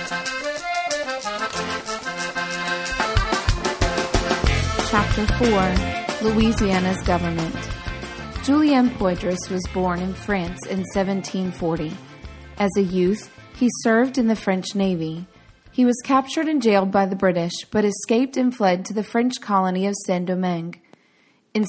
Chapter 4. Louisiana's Government. Julien Poydras was born in France in 1740. As a youth, he served in the French Navy. He was captured and jailed by the British, but escaped and fled to the French colony of Saint-Domingue. In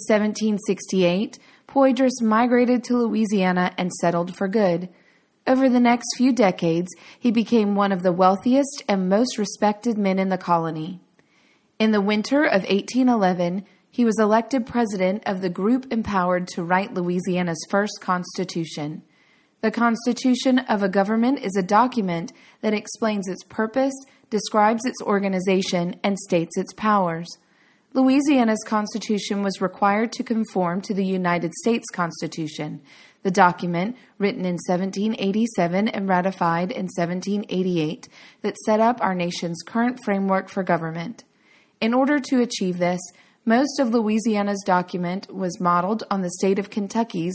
1768, Poydras migrated to Louisiana and settled for good. Over the next few decades, he became one of the wealthiest and most respected men in the colony. In the winter of 1811, he was elected president of the group empowered to write Louisiana's first constitution. The Constitution of a Government is a document that explains its purpose, describes its organization, and states its powers. Louisiana's Constitution was required to conform to the United States Constitution. The document, written in 1787 and ratified in 1788, that set up our nation's current framework for government. In order to achieve this, most of Louisiana's document was modeled on the state of Kentucky's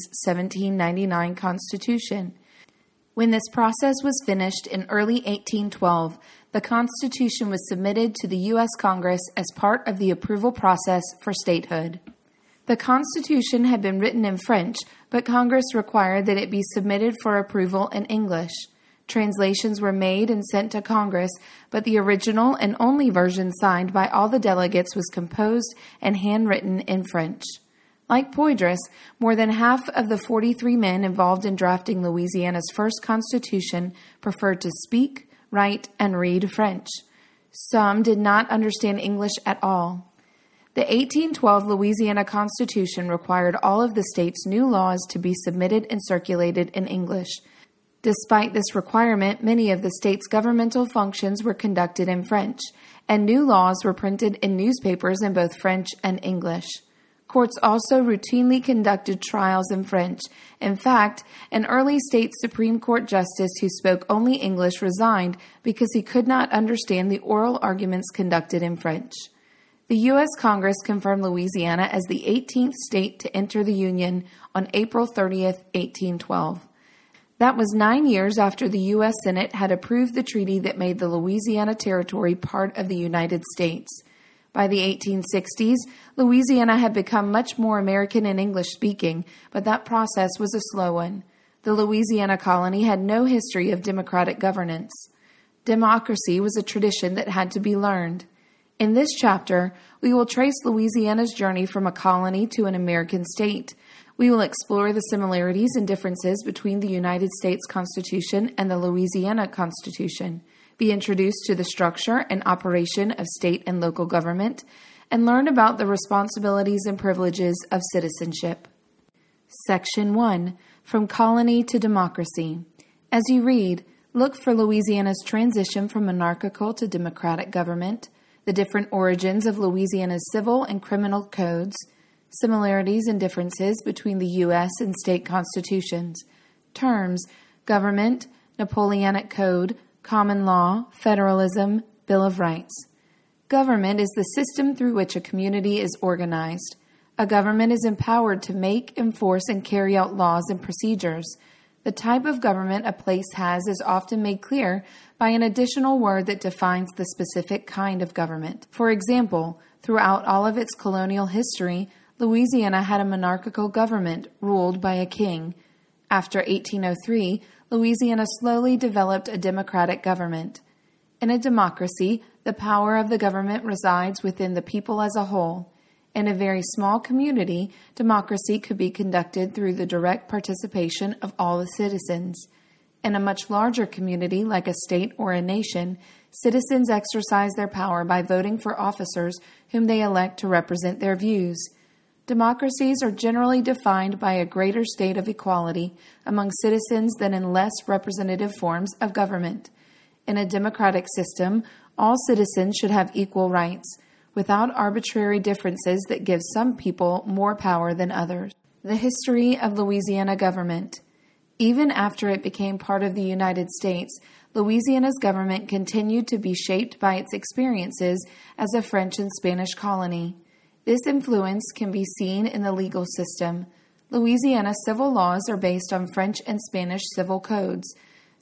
1799 Constitution. When this process was finished in early 1812, the Constitution was submitted to the U.S. Congress as part of the approval process for statehood. The Constitution had been written in French, but Congress required that it be submitted for approval in English. Translations were made and sent to Congress, but the original and only version signed by all the delegates was composed and handwritten in French. Like Poydras, more than half of the 43 men involved in drafting Louisiana's first constitution preferred to speak, write, and read French. Some did not understand English at all. The 1812 Louisiana Constitution required all of the state's new laws to be submitted and circulated in English. Despite this requirement, many of the state's governmental functions were conducted in French, and new laws were printed in newspapers in both French and English. Courts also routinely conducted trials in French. In fact, an early state Supreme Court justice who spoke only English resigned because he could not understand the oral arguments conducted in French. The U.S. Congress confirmed Louisiana as the 18th state to enter the Union on April 30, 1812. That was 9 years after the U.S. Senate had approved the treaty that made the Louisiana Territory part of the United States. By the 1860s, Louisiana had become much more American and English-speaking, but that process was a slow one. The Louisiana colony had no history of democratic governance. Democracy was a tradition that had to be learned. In this chapter, we will trace Louisiana's journey from a colony to an American state. We will explore the similarities and differences between the United States Constitution and the Louisiana Constitution, be introduced to the structure and operation of state and local government, and learn about the responsibilities and privileges of citizenship. Section 1. From Colony to Democracy. As you read, look for Louisiana's transition from monarchical to democratic government, the different origins of Louisiana's civil and criminal codes, similarities and differences between the U.S. and state constitutions, terms, government, Napoleonic Code, common law, federalism, Bill of Rights. Government is the system through which a community is organized. A government is empowered to make, enforce, and carry out laws and procedures. The type of government a place has is often made clear by an additional word that defines the specific kind of government. For example, throughout all of its colonial history, Louisiana had a monarchical government ruled by a king. After 1803, Louisiana slowly developed a democratic government. In a democracy, the power of the government resides within the people as a whole. In a very small community, democracy could be conducted through the direct participation of all the citizens. In a much larger community, like a state or a nation, citizens exercise their power by voting for officers whom they elect to represent their views. Democracies are generally defined by a greater state of equality among citizens than in less representative forms of government. In a democratic system, all citizens should have equal rights, without arbitrary differences that give some people more power than others. The history of Louisiana government. Even after it became part of the United States, Louisiana's government continued to be shaped by its experiences as a French and Spanish colony. This influence can be seen in the legal system. Louisiana civil laws are based on French and Spanish civil codes.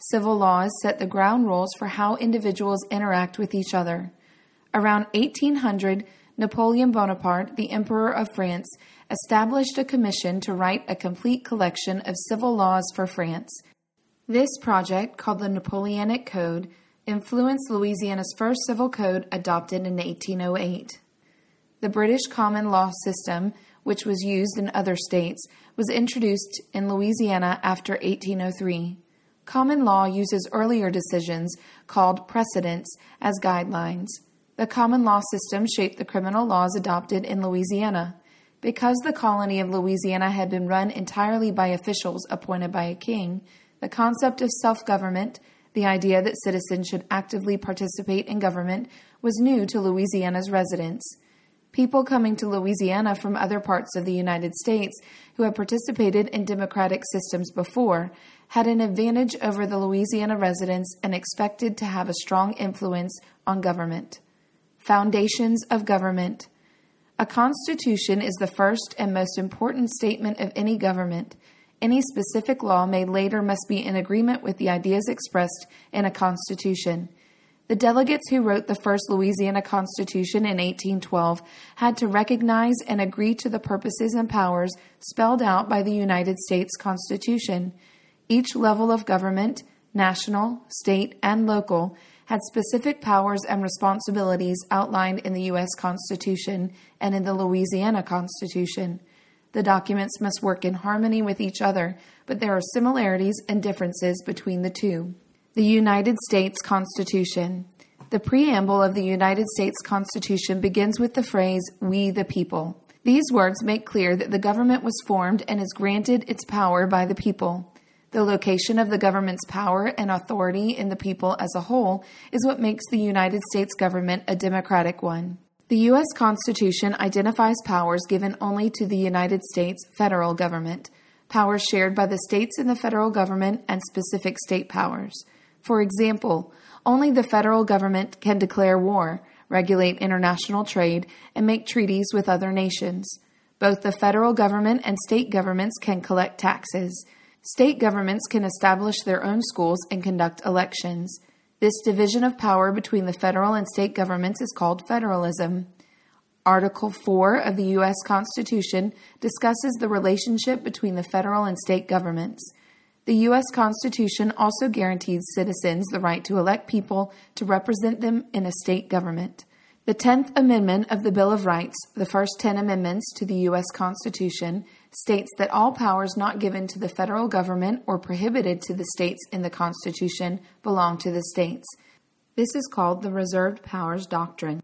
Civil laws set the ground rules for how individuals interact with each other. Around 1800, Napoleon Bonaparte, the Emperor of France, established a commission to write a complete collection of civil laws for France. This project, called the Napoleonic Code, influenced Louisiana's first civil code adopted in 1808. The British common law system, which was used in other states, was introduced in Louisiana after 1803. Common law uses earlier decisions, called precedents, as guidelines. The common law system shaped the criminal laws adopted in Louisiana. Because the colony of Louisiana had been run entirely by officials appointed by a king, the concept of self-government, the idea that citizens should actively participate in government, was new to Louisiana's residents. People coming to Louisiana from other parts of the United States who had participated in democratic systems before had an advantage over the Louisiana residents and expected to have a strong influence on government. Foundations of government. A constitution is the first and most important statement of any government. Any specific law made later must be in agreement with the ideas expressed in a constitution. The delegates who wrote the first Louisiana Constitution in 1812 had to recognize and agree to the purposes and powers spelled out by the United States Constitution. Each level of government, national, state, and local, had specific powers and responsibilities outlined in the U.S. Constitution and in the Louisiana Constitution. The documents must work in harmony with each other, but there are similarities and differences between the two. The United States Constitution. The preamble of the United States Constitution begins with the phrase, "We the people." These words make clear that the government was formed and is granted its power by the people. The location of the government's power and authority in the people as a whole is what makes the United States government a democratic one. The U.S. Constitution identifies powers given only to the United States federal government, powers shared by the states in the federal government, and specific state powers. For example, only the federal government can declare war, regulate international trade, and make treaties with other nations. Both the federal government and state governments can collect taxes. State governments can establish their own schools and conduct elections. This division of power between the federal and state governments is called federalism. Article 4 of the U.S. Constitution discusses the relationship between the federal and state governments. The U.S. Constitution also guarantees citizens the right to elect people to represent them in a state government. The 10th Amendment of the Bill of Rights, the first 10 amendments to the U.S. Constitution, states that all powers not given to the federal government or prohibited to the states in the Constitution belong to the states. This is called the Reserved Powers Doctrine.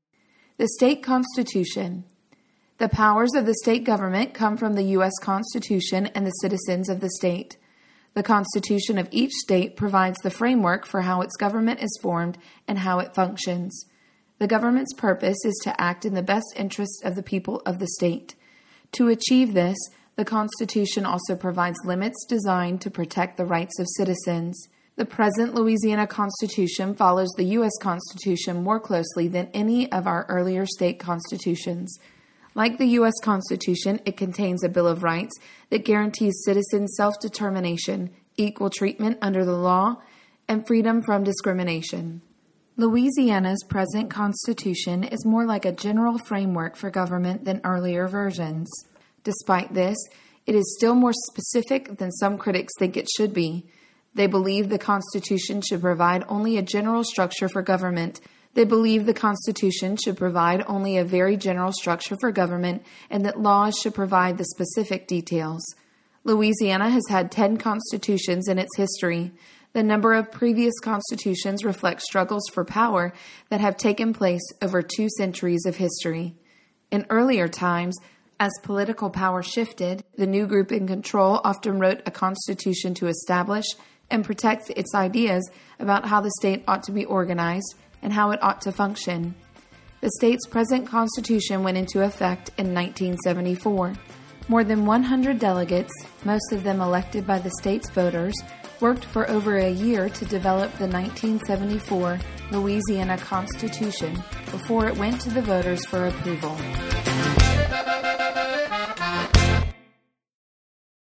The State Constitution. The powers of the state government come from the U.S. Constitution and the citizens of the state. The Constitution of each state provides the framework for how its government is formed and how it functions. The government's purpose is to act in the best interests of the people of the state. To achieve this, the Constitution also provides limits designed to protect the rights of citizens. The present Louisiana Constitution follows the U.S. Constitution more closely than any of our earlier state constitutions. Like the U.S. Constitution, it contains a Bill of Rights that guarantees citizens self-determination, equal treatment under the law, and freedom from discrimination. Louisiana's present constitution is more like a general framework for government than earlier versions. Despite this, it is still more specific than some critics think it should be. They believe the Constitution should provide only a general structure for government. They believe the Constitution should provide only a very general structure for government and that laws should provide the specific details. Louisiana has had 10 constitutions in its history. The number of previous constitutions reflects struggles for power that have taken place over 2 centuries of history. In earlier times, as political power shifted, the new group in control often wrote a constitution to establish and protect its ideas about how the state ought to be organized and how it ought to function. The state's present constitution went into effect in 1974. More than 100 delegates, most of them elected by the state's voters, worked for over a year to develop the 1974 Louisiana Constitution before it went to the voters for approval.